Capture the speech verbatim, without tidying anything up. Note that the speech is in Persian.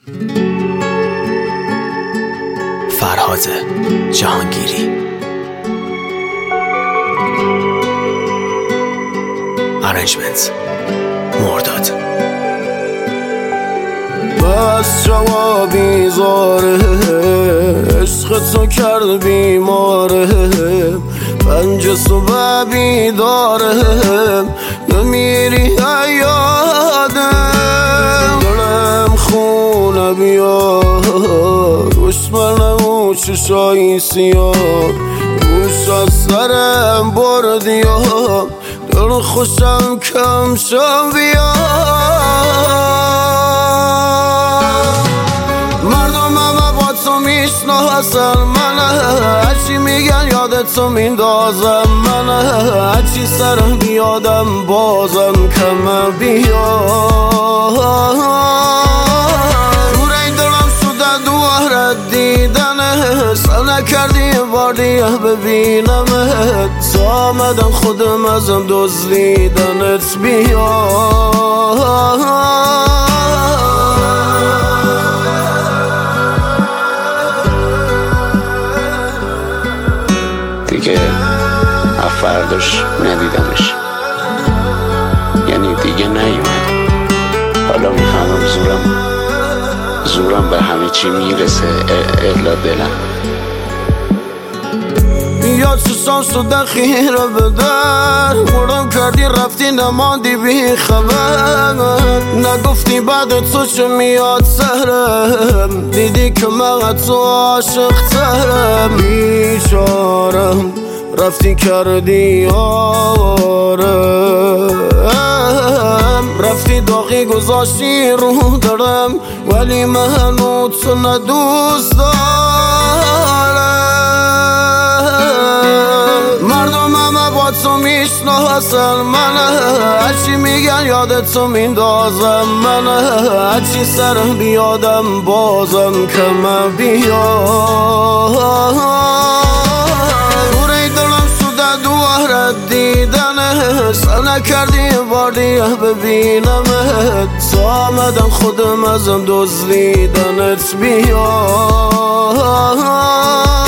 فرهاد جهانگیری. ارنجمنت مرداد. بس شما بیزاره، عشق تو کرد بیماره، پنج صبح بیداره، نمیری یادم، دلم خونه بیار، دشمنم و چشایی سیاه، گوش از سرم بردیم، دل خوشم کم شم بیار. مردم همه با تو میشناسن منه، هرچی میگن یادتو میندازم منه، هرچی سرم بیادم بازم کم بیار. نکردی بار دیگه ببینمت، تا آمدم خودم ازم دزدیدنت بیار. دیگه افرداش ندیدمش، یعنی دیگه نیومد. حالا میفهمم زورم زورم به همه چی میرسه، الا دلم. یا چشام شده خیره به در، مردم کردی رفتی نماندی بی خبر، نگفتی بعد تو چه میاد سهرم، دیدی که من تو عاشق ترم. بیچارم رفتی کردی آرم، رفتی داغی گذاشتی رو دارم، ولی من تو ندوست دارم. مردم همه با تو میشناسن منه، هرچی میگن یادتو میندازم منه، هرچی سرم بیادم بازم کم بیار. دوره دلم شده دواره دیدنه، سر نکردی بار دیگه ببینمت، تا آمدم خودم ازم دزدیدنت بیار.